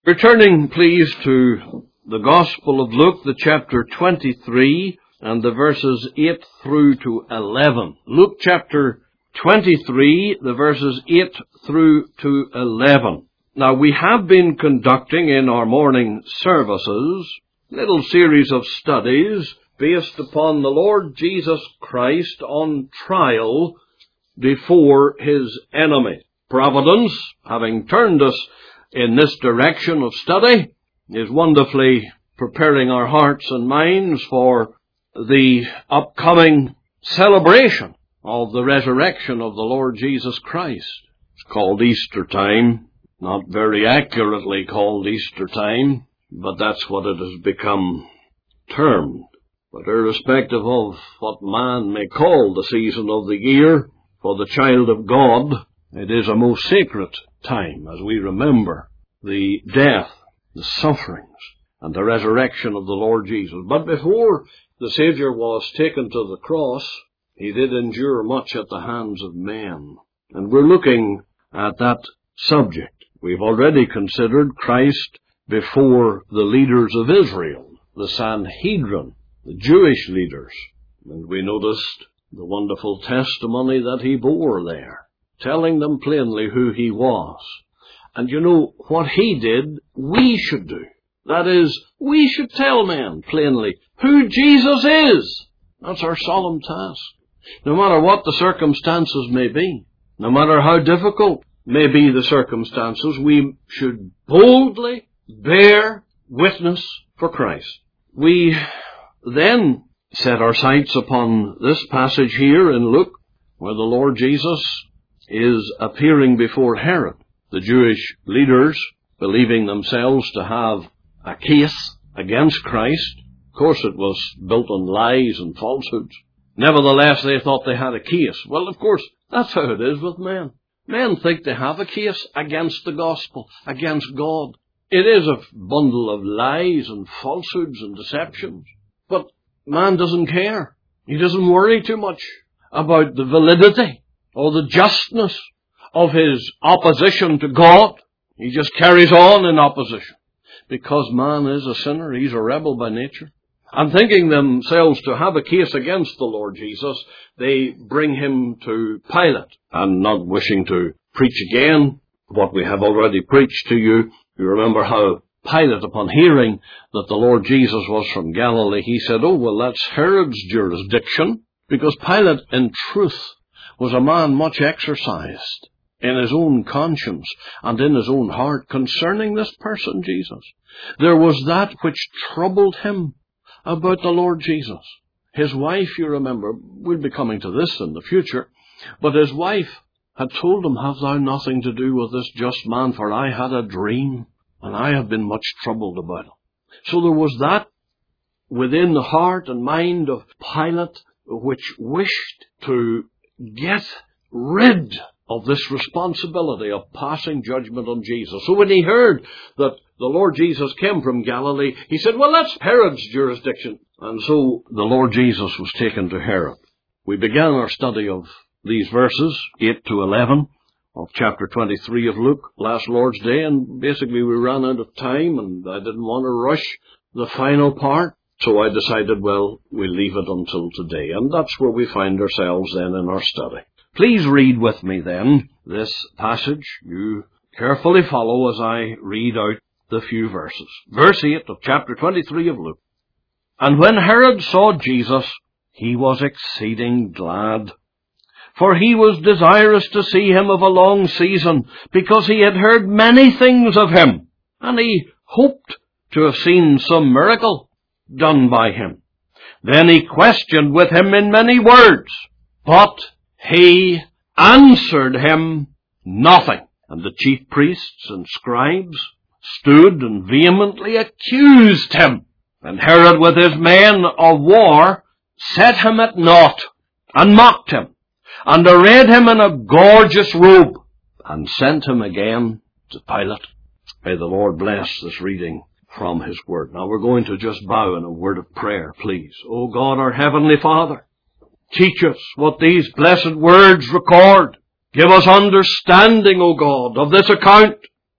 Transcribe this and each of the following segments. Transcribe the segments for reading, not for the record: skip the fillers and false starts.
Returning, please, to the Gospel of Luke, the chapter 23, and the verses 8 through to 11. Luke chapter 23, the verses 8 through to 11. Now, we have been conducting in our morning services a little series of studies based upon the Lord Jesus Christ on trial before his enemy. Providence, having turned us in this direction of study, is wonderfully preparing our hearts and minds for the upcoming celebration of the resurrection of the Lord Jesus Christ. It's called Easter time, not very accurately called Easter time, but that's what it has become termed. But irrespective of what man may call the season of the year, for the child of God, it is a most sacred time as we remember the death, the sufferings, and the resurrection of the Lord Jesus. But before the Saviour was taken to the cross, he did endure much at the hands of men. And we're looking at that subject. We've already considered Christ before the leaders of Israel, the Sanhedrin, the Jewish leaders. And we noticed the wonderful testimony that he bore there, telling them plainly who he was. And you know, what he did, we should do. That is, we should tell men plainly who Jesus is. That's our solemn task. No matter what the circumstances may be, no matter how difficult may be the circumstances, we should boldly bear witness for Christ. We then set our sights upon this passage here in Luke, where the Lord Jesus is appearing before Herod. The Jewish leaders, believing themselves to have a case against Christ. Of course, it was built on lies and falsehoods. Nevertheless, they thought they had a case. Well, of course, that's how it is with men. Men think they have a case against the gospel, against God. It is a bundle of lies and falsehoods and deceptions. But man doesn't care. He doesn't worry too much about the validity or the justness of his opposition to God. He just carries on in opposition. Because man is a sinner, he's a rebel by nature. And thinking themselves to have a case against the Lord Jesus, they bring him to Pilate. And not wishing to preach again what we have already preached to you, you remember how Pilate, upon hearing that the Lord Jesus was from Galilee, he said, "Oh, well, that's Herod's jurisdiction," because Pilate, in truth, was a man much exercised in his own conscience and in his own heart concerning this person, Jesus. There was that which troubled him about the Lord Jesus. His wife, you remember, we'll be coming to this in the future, but his wife had told him, "Have thou nothing to do with this just man, for I had a dream, and I have been much troubled about him." So there was that within the heart and mind of Pilate which wished to get rid of this responsibility of passing judgment on Jesus. So when he heard that the Lord Jesus came from Galilee, he said, "Well, that's Herod's jurisdiction." And so the Lord Jesus was taken to Herod. We began our study of these verses, 8 to 11, of chapter 23 of Luke last Lord's Day, and basically we ran out of time, and I didn't want to rush the final part, so I decided, well, we'll leave it until today. And that's where we find ourselves then in our study. Please read with me then this passage. You carefully follow as I read out the few verses. Verse 8 of chapter 23 of Luke. "And when Herod saw Jesus, he was exceeding glad, for he was desirous to see him of a long season, because he had heard many things of him, and he hoped to have seen some miracle done by him. Then he questioned with him in many words, but he answered him nothing. And the chief priests and scribes stood and vehemently accused him. And Herod with his men of war set him at naught, and mocked him, and arrayed him in a gorgeous robe, and sent him again to Pilate. May the Lord bless this reading from his word. Now we're going to just bow in a word of prayer, please. O God, our heavenly Father, teach us what these blessed words record. Give us understanding, O God, of this account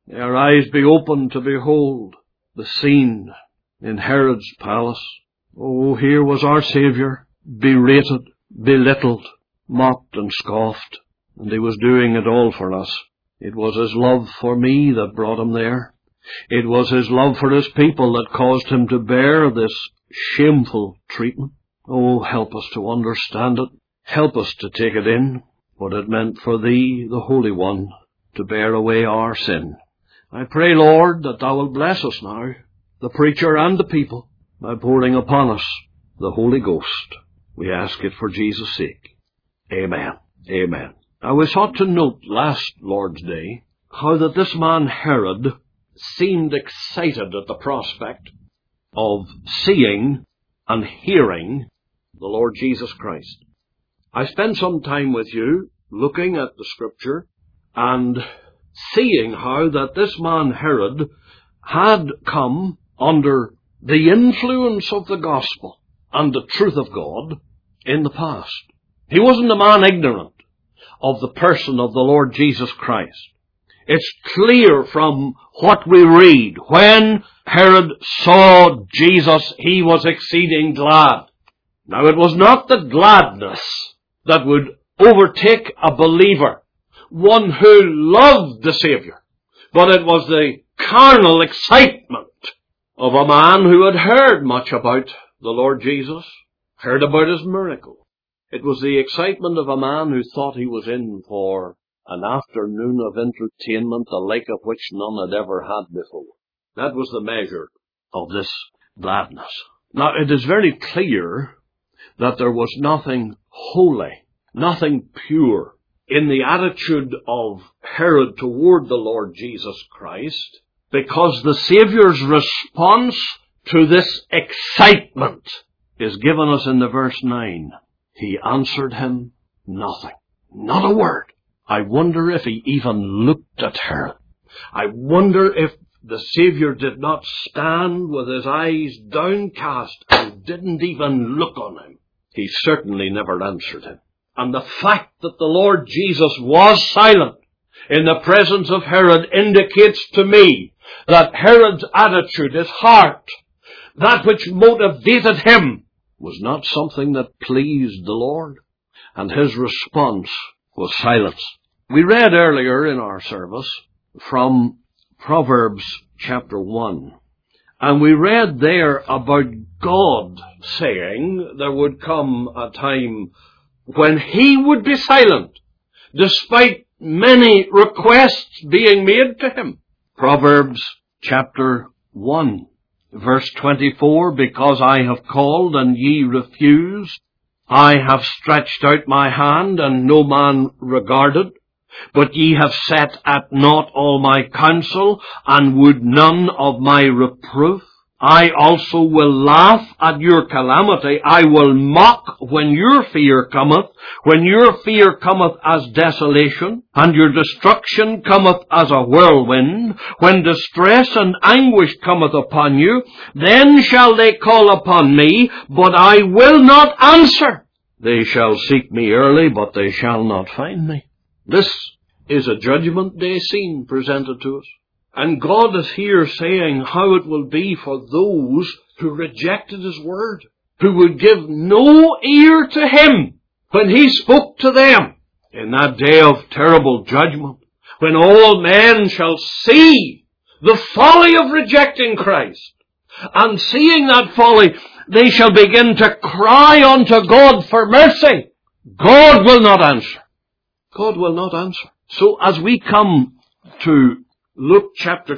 May our eyes be open to behold the scene in Herod's palace. Oh, here was our Saviour, berated, belittled, mocked and scoffed, and he was doing it all for us. It was his love for me that brought him there. It was his love for his people that caused him to bear this shameful treatment. Oh, help us to understand it. Help us to take it in, what it meant for thee, the Holy One, to bear away our sin. I pray, Lord, that thou wilt bless us now, the preacher and the people, by pouring upon us the Holy Ghost. We ask it for Jesus' sake. Amen. Amen. Now, we sought to note last Lord's Day how that this man Herod seemed excited at the prospect of seeing and hearing the Lord Jesus Christ. I spent some time with you looking at the Scripture and seeing how that this man Herod had come under the influence of the gospel and the truth of God in the past. He wasn't a man ignorant of the person of the Lord Jesus Christ. It's clear from what we read. When Herod saw Jesus, he was exceeding glad. Now, it was not the gladness that would overtake a believer, one who loved the Saviour, but it was the carnal excitement of a man who had heard much about the Lord Jesus, heard about his miracle. It was the excitement of a man who thought he was in for an afternoon of entertainment, the like of which none had ever had before. That was the measure of this gladness. Now, it is very clear that there was nothing holy, nothing pure in the attitude of Herod toward the Lord Jesus Christ, because the Saviour's response to this excitement is given us in the verse 9. He answered him nothing. Not a word. I wonder if he even looked at Herod. I wonder if the Saviour did not stand with his eyes downcast and didn't even look on him. He certainly never answered him. And the fact that the Lord Jesus was silent in the presence of Herod indicates to me that Herod's attitude, his heart, that which motivated him, was not something that pleased the Lord. And his response was silence. We read earlier in our service from Proverbs chapter 1. And we read there about God saying there would come a time when he would be silent, despite many requests being made to him. Proverbs chapter 1, verse 24, because I have called and ye refused, I have stretched out my hand and no man regarded, but ye have set at naught all my counsel, and would none of my reproof. I also will laugh at your calamity. I will mock when your fear cometh, when your fear cometh as desolation, and your destruction cometh as a whirlwind, when distress and anguish cometh upon you, then shall they call upon me, but I will not answer. They shall seek me early, but they shall not find me. This is a judgment day scene presented to us. And God is here saying how it will be for those who rejected his word, who would give no ear to him when he spoke to them in that day of terrible judgment, when all men shall see the folly of rejecting Christ. And seeing that folly, they shall begin to cry unto God for mercy. God will not answer. God will not answer. So as we come to Luke chapter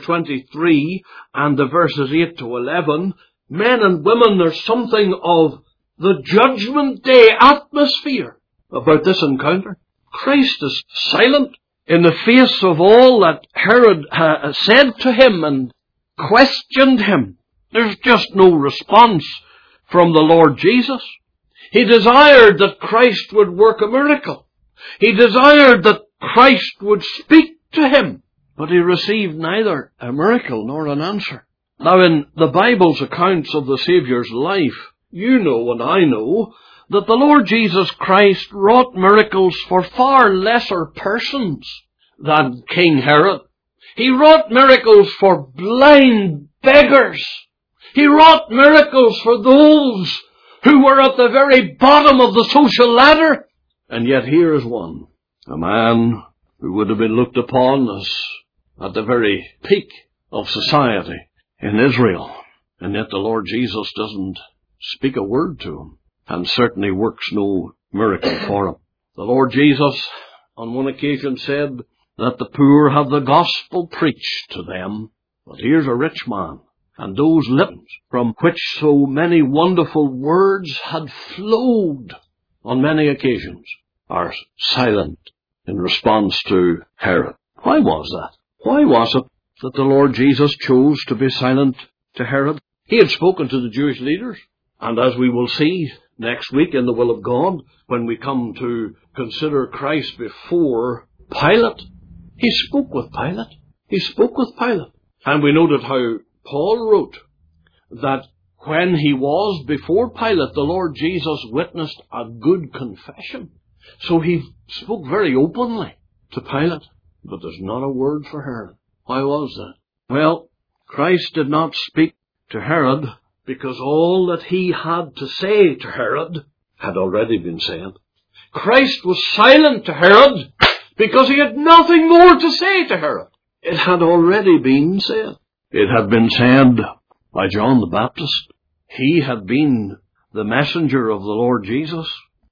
23 and the verses 8 to 11, men and women, there's something of the judgment day atmosphere about this encounter. Christ is silent in the face of all that Herod said to him and questioned him. There's just no response from the Lord Jesus. He desired that Christ would work a miracle. He desired that Christ would speak to him, but he received neither a miracle nor an answer. Now, in the Bible's accounts of the Saviour's life, you know and I know that the Lord Jesus Christ wrought miracles for far lesser persons than King Herod. He wrought miracles for blind beggars. He wrought miracles for those who were at the very bottom of the social ladder. And yet here is one, a man who would have been looked upon as at the very peak of society in Israel. And yet the Lord Jesus doesn't speak a word to him, and certainly works no miracle for him. The Lord Jesus on one occasion said that the poor have the gospel preached to them. But here's a rich man, and those lips from which so many wonderful words had flowed on many occasions are silent in response to Herod. Why was that? Why was it that the Lord Jesus chose to be silent to Herod? He had spoken to the Jewish leaders, and as we will see next week in the will of God, when we come to consider Christ before Pilate, he spoke with Pilate. He spoke with Pilate. And we noted how Paul wrote that when he was before Pilate, the Lord Jesus witnessed a good confession. So he spoke very openly to Pilate. But there's not a word for Herod. Why was that? Well, Christ did not speak to Herod because all that he had to say to Herod had already been said. Christ was silent to Herod because he had nothing more to say to Herod. It had already been said. It had been said by John the Baptist. He had been the messenger of the Lord Jesus.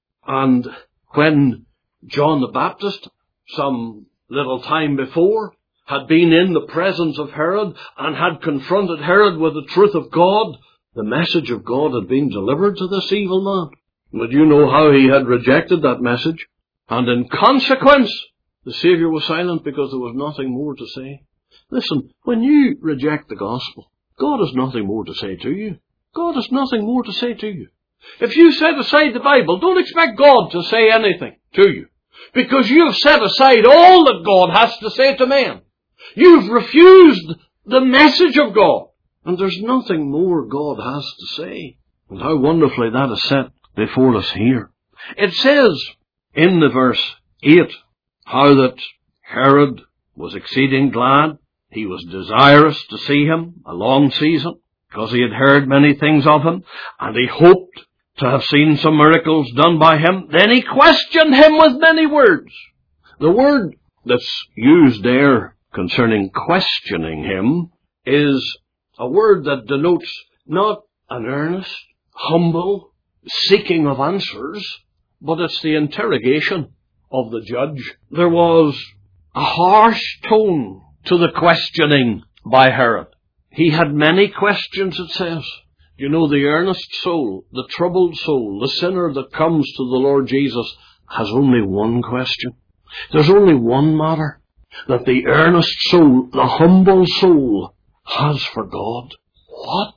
And when John the Baptist, some little time before, had been in the presence of Herod and had confronted Herod with the truth of God, the message of God had been delivered to this evil man. But you know how he had rejected that message. And in consequence, the Savior was silent because there was nothing more to say. Listen, when you reject the gospel, God has nothing more to say to you. God has nothing more to say to you. If you set aside the Bible, don't expect God to say anything to you, because you've set aside all that God has to say to man. You've refused the message of God, and there's nothing more God has to say. And how wonderfully that is set before us here. It says in the verse 8 how that Herod was exceeding glad. He was desirous to see him a long season, because he had heard many things of him, and he hoped to have seen some miracles done by him. Then he questioned him with many words. The word that's used there concerning questioning him is a word that denotes not an earnest, humble seeking of answers, but it's the interrogation of the judge. There was a harsh tone to the questioning by Herod. He had many questions, it says. You know, the earnest soul, the troubled soul, the sinner that comes to the Lord Jesus has only one question. There's only one matter that the earnest soul, the humble soul, has for God. What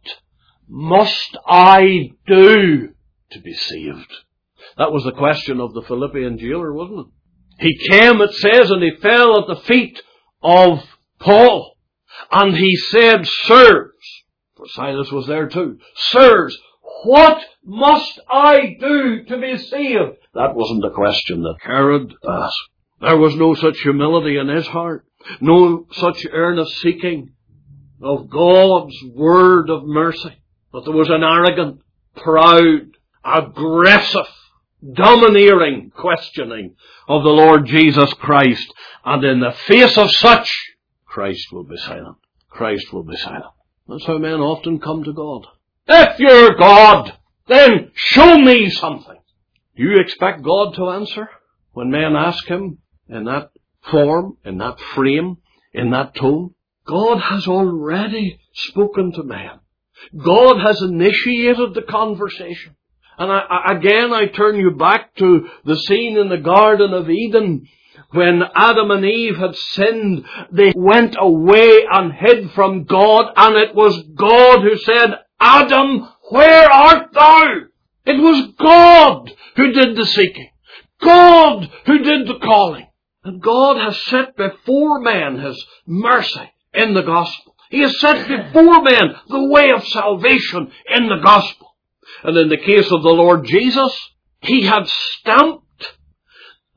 must I do to be saved? That was the question of the Philippian jailer, wasn't it? He came, it says, and he fell at the feet of Paul. And he said, "Sirs," for Silas was there too, "Sirs, what must I do to be saved?" That wasn't the question that Herod asked. There was no such humility in his heart, no such earnest seeking of God's word of mercy. But there was an arrogant, proud, aggressive, domineering questioning of the Lord Jesus Christ. And in the face of such, Christ will be silent. Christ will be silent. That's how men often come to God. If you're God, then show me something. Do you expect God to answer when men ask him in that form, in that frame, in that tone? God has already spoken to man. God has initiated the conversation. And I turn you back to the scene in the Garden of Eden. When Adam and Eve had sinned, they went away and hid from God, and it was God who said, "Adam, where art thou?" It was God who did the seeking. God who did the calling. And God has set before man his mercy in the gospel. He has set before man the way of salvation in the gospel. And in the case of the Lord Jesus, he had stamped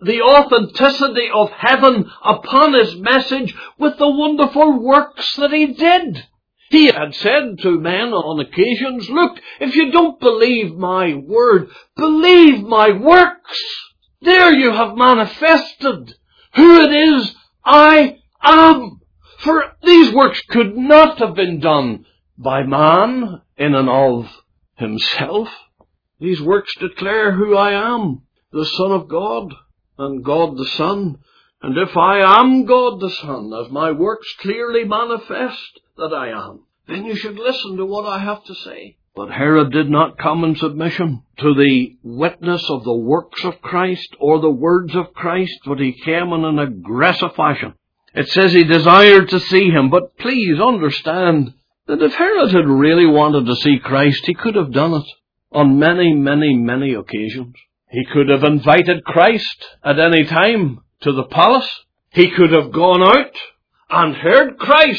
the authenticity of heaven upon his message with the wonderful works that he did. He had said to men on occasions, look, if you don't believe my word, believe my works. There you have manifested who it is I am. For these works could not have been done by man in and of himself. These works declare who I am, the Son of God, and God the Son. And if I am God the Son, as my works clearly manifest that I am, then you should listen to what I have to say. But Herod did not come in submission to the witness of the works of Christ or the words of Christ, but he came in an aggressive fashion. It says he desired to see him, but please understand that if Herod had really wanted to see Christ, he could have done it on many, many, many occasions. He could have invited Christ at any time to the palace. He could have gone out and heard Christ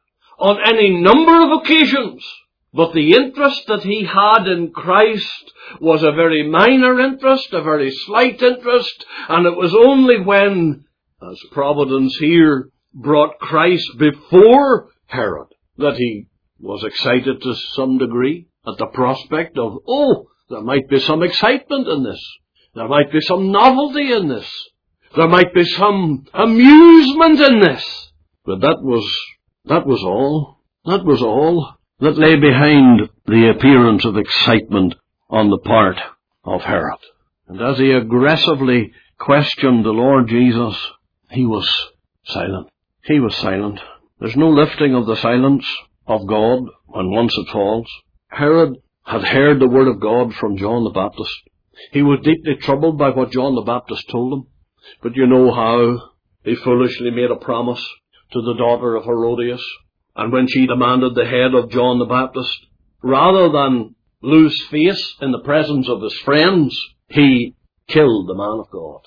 on any number of occasions. But the interest that he had in Christ was a very minor interest, a very slight interest, and it was only when, as Providence here brought Christ before Herod, that he was excited to some degree at the prospect of, there might be some excitement in this. There might be some novelty in this. There might be some amusement in this. But that was all. That was all that lay behind the appearance of excitement on the part of Herod. And as he aggressively questioned the Lord Jesus, he was silent. He was silent. There's no lifting of the silence of God when once it falls. Herod had heard the word of God from John the Baptist. He was deeply troubled by what John the Baptist told him. But you know how he foolishly made a promise to the daughter of Herodias. And when she demanded the head of John the Baptist, rather than lose face in the presence of his friends, he killed the man of God.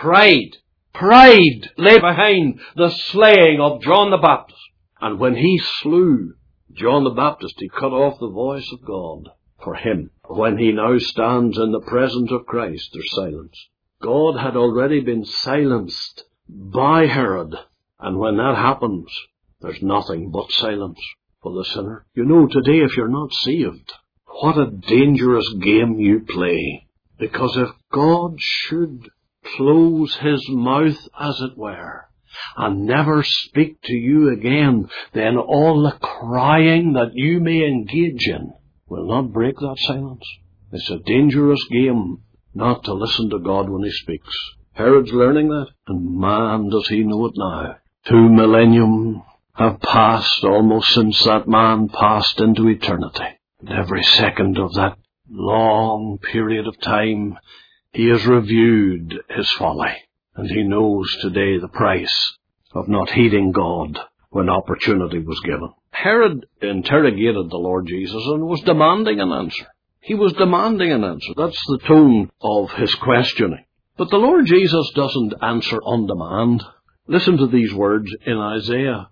Pride lay behind the slaying of John the Baptist. And when he slew John the Baptist, he cut off the voice of God for him. When he now stands in the presence of Christ, there's silence. God had already been silenced by Herod. And when that happens, there's nothing but silence for the sinner. You know, today if you're not saved, what a dangerous game you play. Because if God should close his mouth, as it were, and never speak to you again, then all the crying that you may engage in will not break that silence. It's a dangerous game not to listen to God when he speaks. Herod's learning that, and man, does he know it now. 2 millennium have passed almost since that man passed into eternity. And every second of that long period of time, he has reviewed his folly. And he knows today the price of not heeding God when opportunity was given. Herod interrogated the Lord Jesus and was demanding an answer. He was demanding an answer. That's the tone of his questioning. But the Lord Jesus doesn't answer on demand. Listen to these words in Isaiah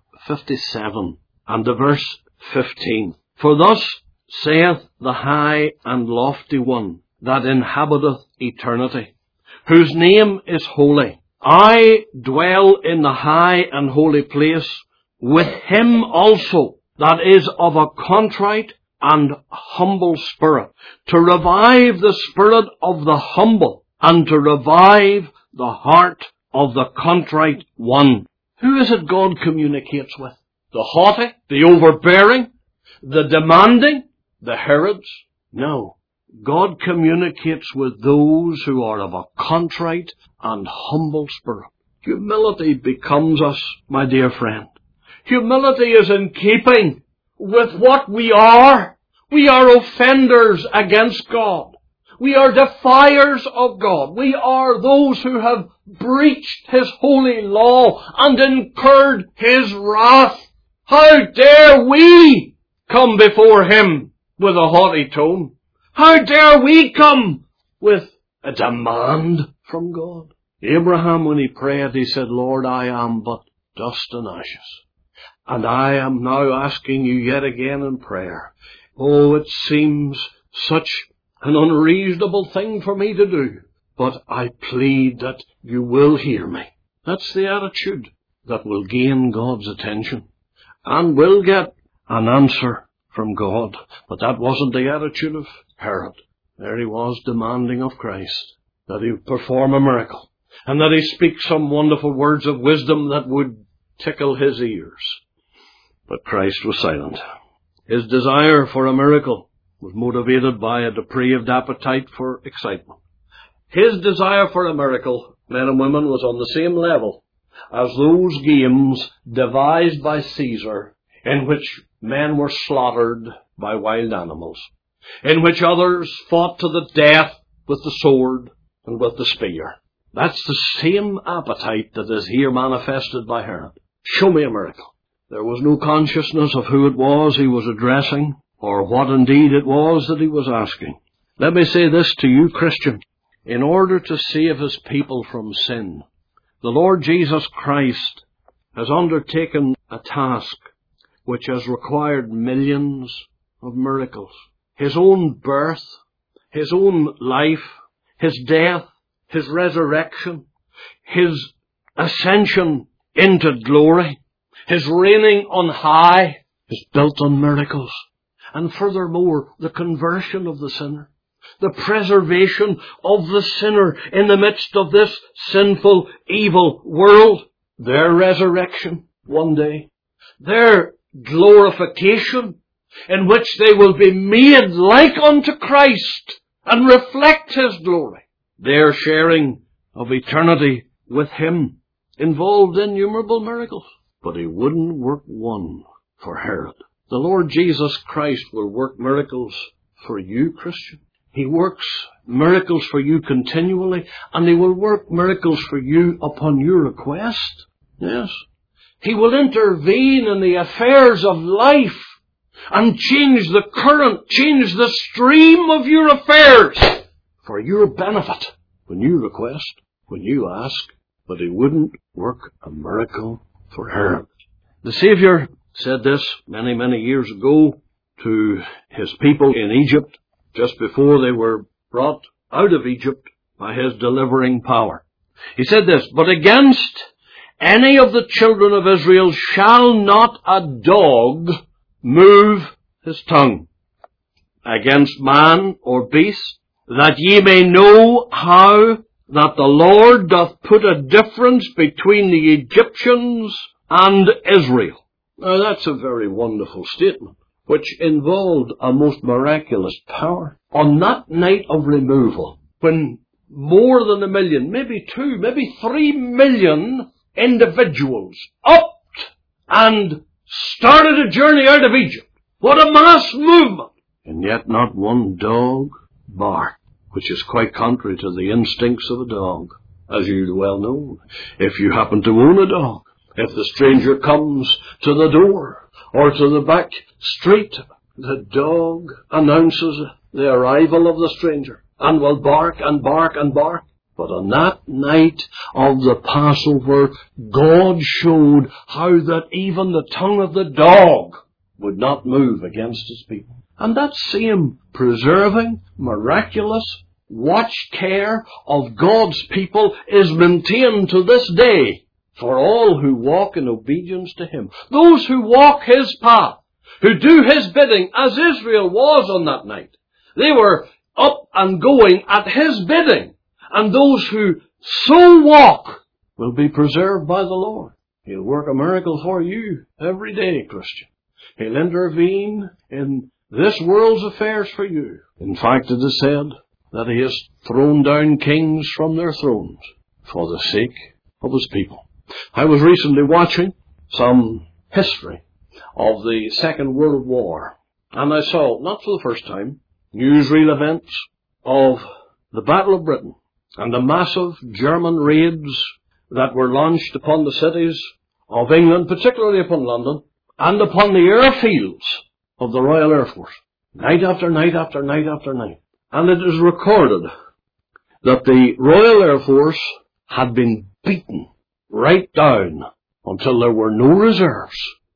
57 and the verse 15. For thus saith the high and lofty one that inhabiteth eternity, whose name is holy. I dwell in the high and holy place with him also that is of a contrite and humble spirit, to revive the spirit of the humble and to revive the heart of the contrite one. Who is it God communicates with? The haughty, the overbearing, the demanding, the Herods? No. God communicates with those who are of a contrite and humble spirit. Humility becomes us, my dear friend. Humility is in keeping with what we are. We are offenders against God. We are defiers of God. We are those who have breached his holy law and incurred his wrath. How dare we come before him with a haughty tone? How dare we come with a demand from God? Abraham, when he prayed, he said, Lord, I am but dust and ashes. And I am now asking you yet again in prayer. Oh, it seems such an unreasonable thing for me to do. but I plead that you will hear me. That's the attitude that will gain God's attention and will get an answer from God. But that wasn't the attitude of Herod. There he was demanding of Christ that he perform a miracle and that he speak some wonderful words of wisdom that would tickle his ears. But Christ was silent. His desire for a miracle was motivated by a depraved appetite for excitement. His desire for a miracle, men and women, was on the same level as those games devised by Caesar in which men were slaughtered by wild animals, in which others fought to the death with the sword and with the spear. That's the same appetite that is here manifested by Herod. Show me a miracle. There was no consciousness of who it was he was addressing, or what indeed it was that he was asking. Let me say this to you, Christian. In order to save his people from sin, the Lord Jesus Christ has undertaken a task which has required millions of miracles. His own birth, his own life, his death, his resurrection, his ascension into glory, his reigning on high is built on miracles. And furthermore, the conversion of the sinner, the preservation of the sinner in the midst of this sinful, evil world, their resurrection one day, their glorification in which they will be made like unto Christ and reflect his glory, their sharing of eternity with him involved innumerable miracles. But he wouldn't work one for Herod. The Lord Jesus Christ will work miracles for you, Christian. He works miracles for you continually, and he will work miracles for you upon your request. Yes. He will intervene in the affairs of life and change the current, change the stream of your affairs for your benefit when you request, when you ask. But he wouldn't work a miracle for Herod. The Savior said this many, many years ago to his people in Egypt, just before they were brought out of Egypt by his delivering power. He said this, "But against any of the children of Israel shall not a dog move his tongue against man or beast, that ye may know how that the Lord doth put a difference between the Egyptians and Israel." Now that's a very wonderful statement, which involved a most miraculous power. On that night of removal, when more than 1 million, maybe 2, maybe 3 million individuals upped and started a journey out of Egypt. What a mass movement! And yet not one dog barked, which is quite contrary to the instincts of a dog, as you well know, if you happen to own a dog. If the stranger comes to the door or to the back street, the dog announces the arrival of the stranger and will bark and bark and bark. But on that night of the Passover, God showed how that even the tongue of the dog would not move against his people. And that same preserving, miraculous watch care of God's people is maintained to this day for all who walk in obedience to him. Those who walk his path, who do his bidding, as Israel was on that night. They were up and going at his bidding. And those who so walk will be preserved by the Lord. He'll work a miracle for you every day, Christian. He'll intervene in this world's affairs for you. In fact, it is said that he has thrown down kings from their thrones for the sake of his people. I was recently watching some history of the Second World War, and I saw, not for the first time, newsreel events of the Battle of Britain and the massive German raids that were launched upon the cities of England, particularly upon London, and upon the airfields of the Royal Air Force, night after night after night after night. And it is recorded that the Royal Air Force had been beaten right down until there were no reserves,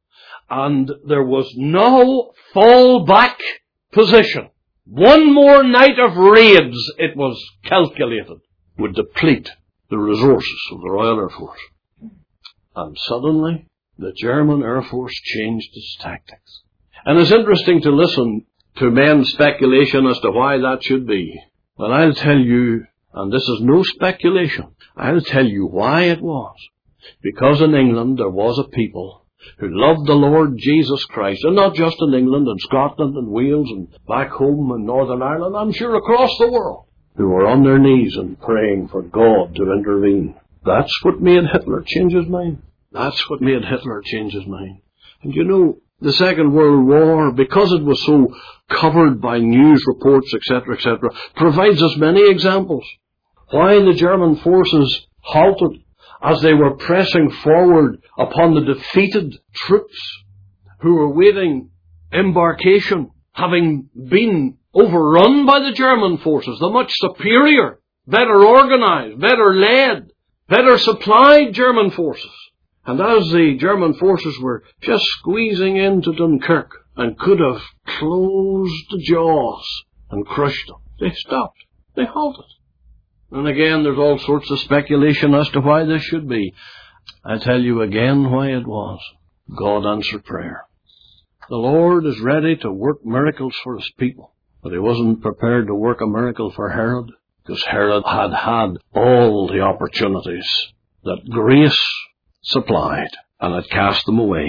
and there was no fallback position. One more night of raids, it was calculated, would deplete the resources of the Royal Air Force. And suddenly, the German Air Force changed its tactics. And it's interesting to listen to men's speculation as to why that should be. But I'll tell you, and this is no speculation, I'll tell you why it was. Because in England there was a people who loved the Lord Jesus Christ, and not just in England and Scotland and Wales and back home in Northern Ireland, I'm sure across the world, who were on their knees and praying for God to intervene. That's what made Hitler change his mind. That's what made Hitler change his mind. And you know, the Second World War, because it was so covered by news reports, etc., etc., provides us many examples. Why the German forces halted as they were pressing forward upon the defeated troops who were waiting embarkation, having been overrun by the German forces, the much superior, better organized, better led, better supplied German forces. And as the German forces were just squeezing into Dunkirk and could have closed the jaws and crushed them, they stopped. They halted. And again, there's all sorts of speculation as to why this should be. I tell you again why it was. God answered prayer. The Lord is ready to work miracles for His people, but He wasn't prepared to work a miracle for Herod, because Herod had had all the opportunities that grace supplied, and had cast them away.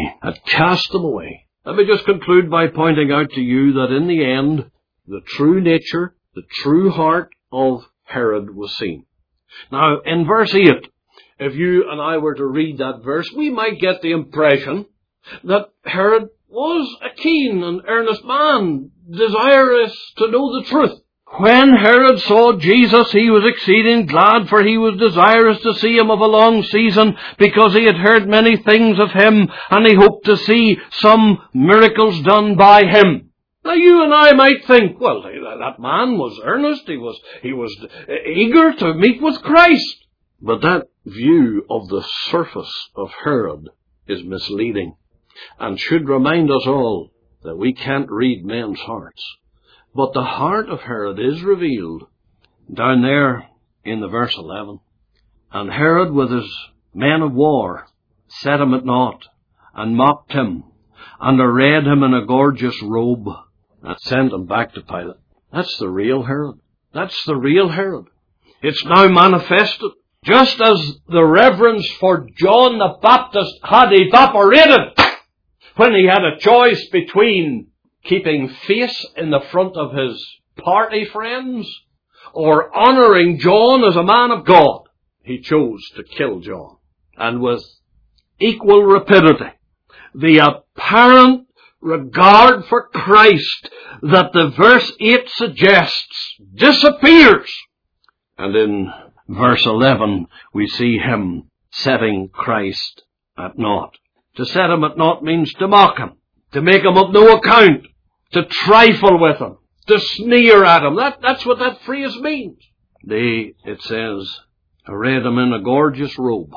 Let me just conclude by pointing out to you that in the end, the true nature, the true heart of Herod was seen. Now, in verse 8, if you and I were to read that verse, we might get the impression that Herod was a keen and earnest man, desirous to know the truth. When Herod saw Jesus, he was exceeding glad, for he was desirous to see him of a long season, because he had heard many things of him, and he hoped to see some miracles done by him. Now you and I might think, well, that man was earnest, he was eager to meet with Christ. But that view of the surface of Herod is misleading, and should remind us all that we can't read men's hearts. But the heart of Herod is revealed down there in the verse 11. And Herod with his men of war set him at naught, and mocked him, and arrayed him in a gorgeous robe, and sent him back to Pilate. That's the real Herod. That's the real Herod. It's now manifested. Just as the reverence for John the Baptist had evaporated when he had a choice between keeping face in the front of his party friends or honouring John as a man of God, he chose to kill John. And with equal rapidity, the apparent regard for Christ that the verse 8 suggests disappears. And in verse 11, we see him setting Christ at naught. To set him at naught means to mock him, to make him of no account, to trifle with him, to sneer at him. That's what that phrase means. It says, arrayed him in a gorgeous robe.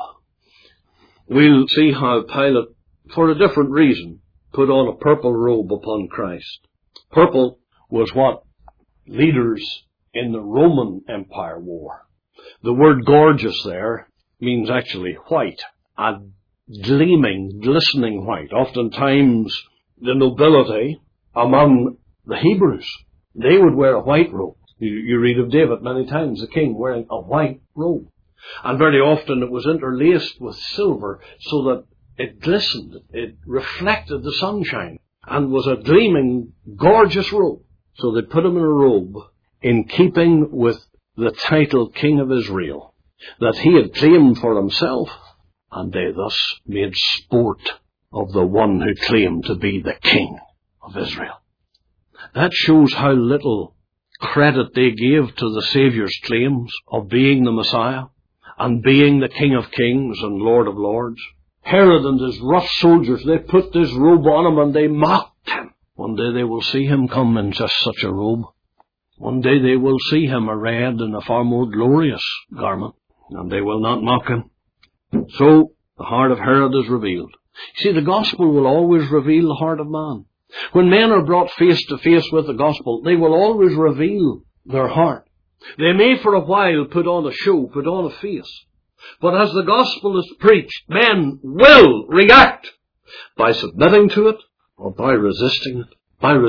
We'll see how Pilate, for a different reason, put on a purple robe upon Christ. Purple was what leaders in the Roman Empire wore. The word gorgeous there means actually white, a gleaming, glistening white. Oftentimes, the nobility among the Hebrews, they would wear a white robe. You read of David many times, the king wearing a white robe. And very often it was interlaced with silver so that it glistened, it reflected the sunshine, and was a gleaming, gorgeous robe. So they put him in a robe in keeping with the title King of Israel that he had claimed for himself, and they thus made sport of the one who claimed to be the King of Israel. That shows how little credit they gave to the Saviour's claims of being the Messiah and being the King of Kings and Lord of Lords. Herod and his rough soldiers, they put this robe on him and they mocked him. One day they will see him come in just such a robe. One day they will see him arrayed in a far more glorious garment, and they will not mock him. So the heart of Herod is revealed. See, the gospel will always reveal the heart of man. When men are brought face to face with the gospel, they will always reveal their heart. They may for a while put on a show, put on a face. But as the gospel is preached, men will react by submitting to it or by resisting it.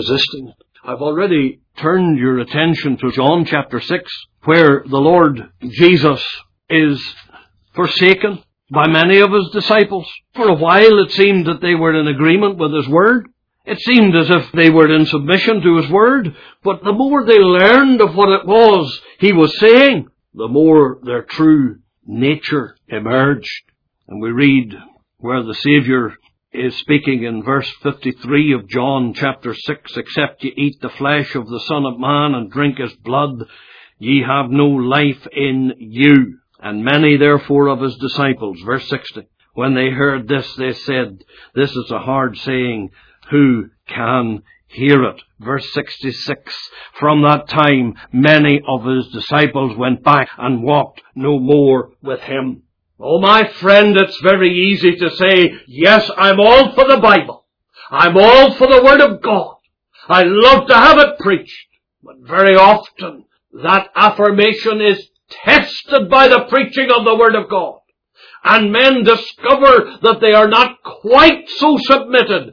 I've already turned your attention to John chapter 6, where the Lord Jesus is forsaken by many of his disciples. For a while it seemed that they were in agreement with his word. It seemed as if they were in submission to his word. But the more they learned of what it was he was saying, the more their true nature emerged. And we read where the Saviour is speaking in verse 53 of John chapter 6, "Except ye eat the flesh of the Son of Man and drink his blood, ye have no life in you. And many therefore of his disciples," verse 60, "when they heard this, they said, This is a hard saying, who can hear it?" Verse 66, "From that time many of his disciples went back and walked no more with him." Oh, my friend, it's very easy to say, yes, I'm all for the Bible. I'm all for the Word of God. I love to have it preached. But very often that affirmation is tested by the preaching of the Word of God. And men discover that they are not quite so submitted,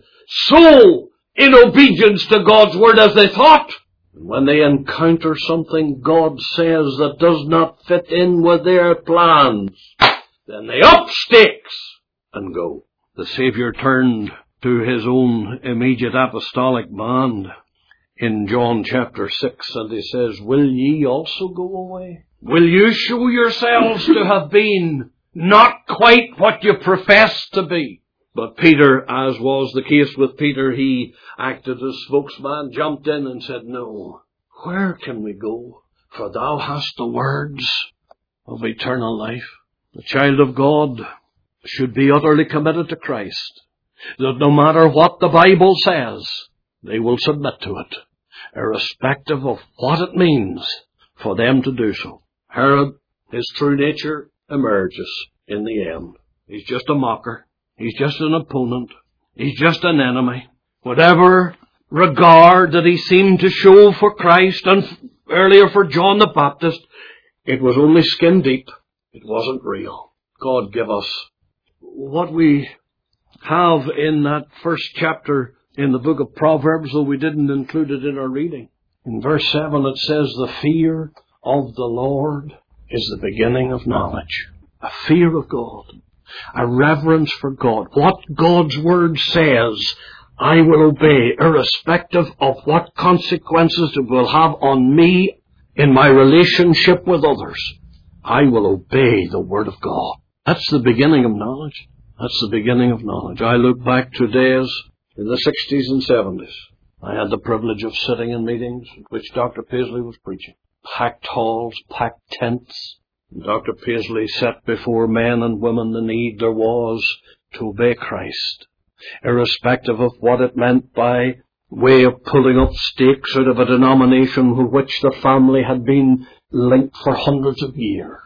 so in obedience to God's Word as they thought. And when they encounter something God says that does not fit in with their plans, then they up stakes and go. The Saviour turned to his own immediate apostolic band in John chapter 6, and he says, "Will ye also go away? Will you show yourselves to have been not quite what you profess to be?" But Peter, as was the case with Peter, he acted as spokesman, jumped in and said, "No, where can we go? For thou hast the words of eternal life." The child of God should be utterly committed to Christ, that no matter what the Bible says, they will submit to it, irrespective of what it means for them to do so. Herod, his true nature emerges in the end. He's just a mocker. He's just an opponent. He's just an enemy. Whatever regard that he seemed to show for Christ and earlier for John the Baptist, it was only skin deep. It wasn't real. God give us what we have in that first chapter in the book of Proverbs, though we didn't include it in our reading. In verse 7 it says, "The fear of the Lord is the beginning of knowledge." A fear of God. A reverence for God. What God's Word says, I will obey, irrespective of what consequences it will have on me in my relationship with others. I will obey the Word of God. That's the beginning of knowledge. That's the beginning of knowledge. I look back to days in the 60s and 70s. I had the privilege of sitting in meetings at which Dr. Paisley was preaching. Packed halls, packed tents. And Dr. Paisley set before men and women the need there was to obey Christ, irrespective of what it meant by way of pulling up stakes out of a denomination with which the family had been linked for hundreds of years.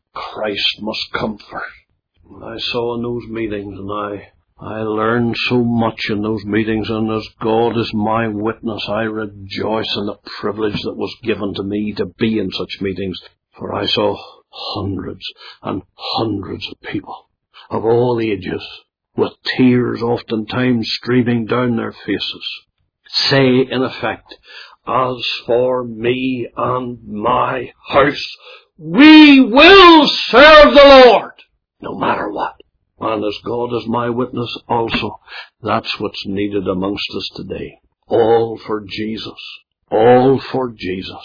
Christ must come first. And I saw in those meetings, and I learned so much in those meetings, and as God is my witness, I rejoice in the privilege that was given to me to be in such meetings, for I saw hundreds and hundreds of people of all ages, with tears oftentimes streaming down their faces, say in effect, "As for me and my house, we will serve the Lord, no matter what." And as God is my witness also, that's what's needed amongst us today. All for Jesus. All for Jesus.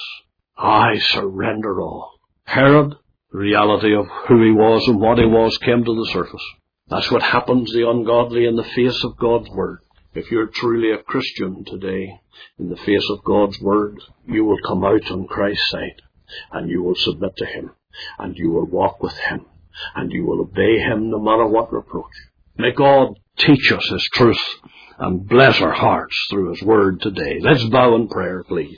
I surrender all. Herod, the reality of who he was and what he was, came to the surface. That's what happens to the ungodly in the face of God's Word. If you're truly a Christian today, in the face of God's Word, you will come out on Christ's side, and you will submit to Him, and you will walk with Him, and you will obey Him no matter what reproach. May God teach us His truth and bless our hearts through His Word today. Let's bow in prayer, please.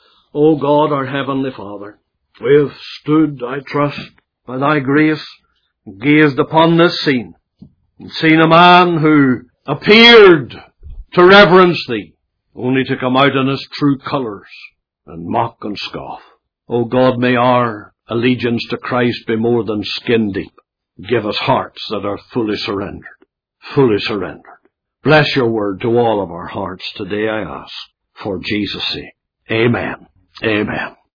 O God, our Heavenly Father, we have stood, I trust, by Thy grace, and gazed upon this scene, and seen a man who appeared to reverence Thee, only to come out in his true colours and mock and scoff. O God, may our allegiance to Christ be more than skin deep. Give us hearts that are fully surrendered. Fully surrendered. Bless your word to all of our hearts today, I ask, for Jesus' sake. Amen. Amen.